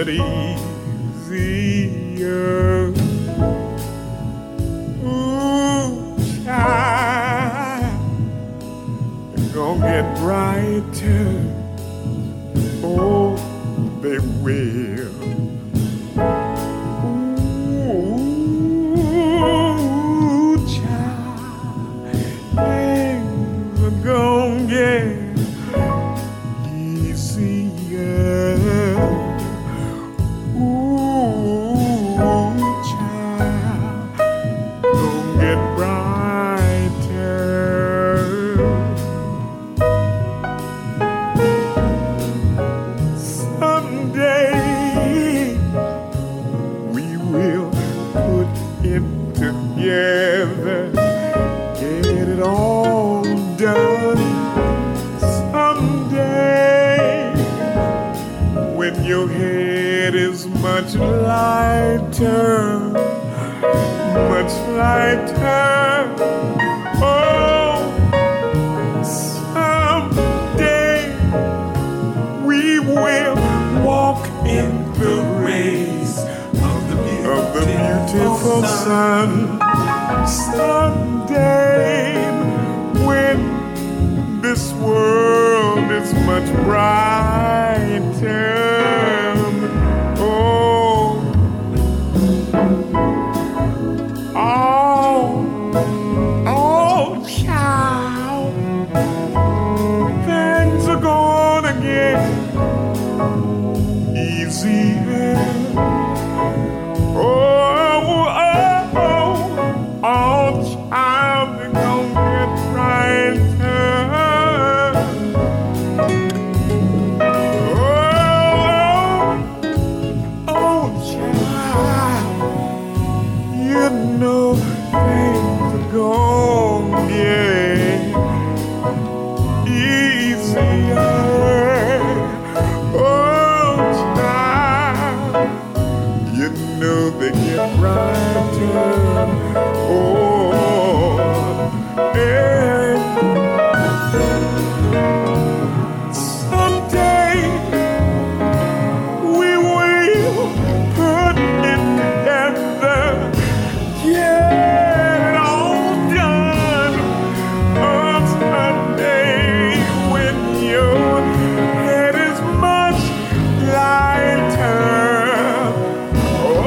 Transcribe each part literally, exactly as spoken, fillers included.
get easier. Ooh, child, it's gonna get brighter. Oh, they will. Ooh, child, things are gonna get easier. Ooh, child, gonna get brighter. Someday we will put it together, get it all done. Someday, when your head is much lighter, much lighter. Oh, someday we will walk in the rays of the beautiful sun. Someday, when this world is much brighter. Oh, oh, oh, child, things are gonna get easier. Oh, oh, oh, oh, child, they're gonna get brighter. Oh, oh, child, you know things are gonna get easier. Oh, child, you know they get brighter. Oh, yeah. Someday we will put it together, get it all done. Oh, someday when your head is much lighter. Oh,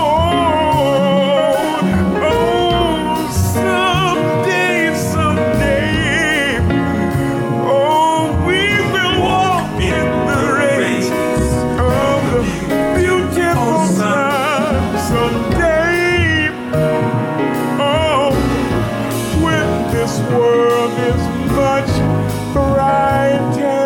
oh, someday, someday, oh, we will walk in the rays of the beautiful sun. Someday, oh, when this world is much brighter.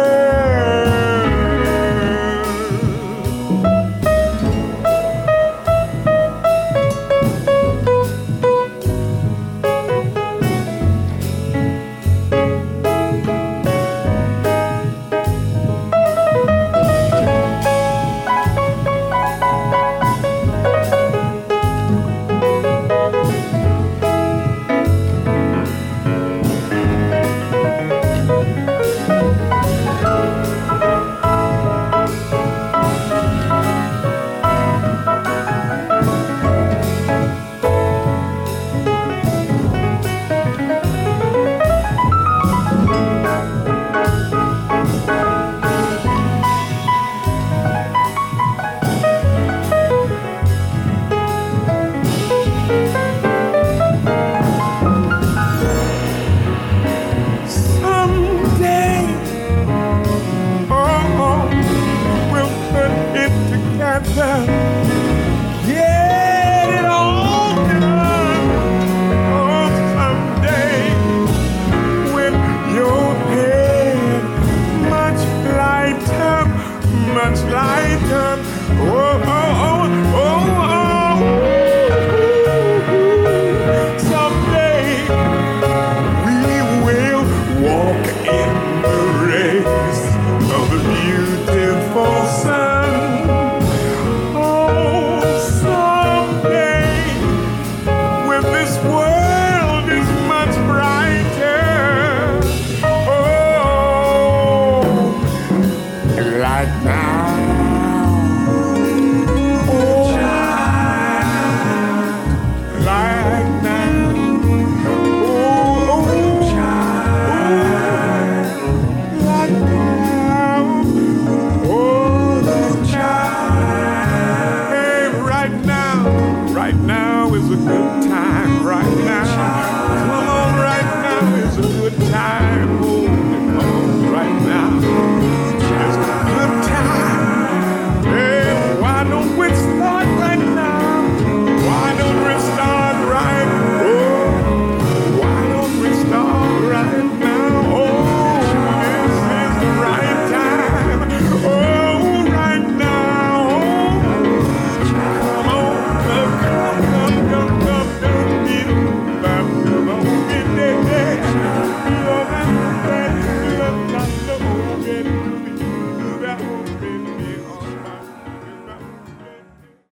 Someday, oh, we'll put it together, get it all done. Oh, someday, when your head much lighter, much lighter. Oh, oh, oh, oh, oh. Someday we will walk in the rays of the beautiful sun. Oh, someday when this world is much brighter. Oh, like now.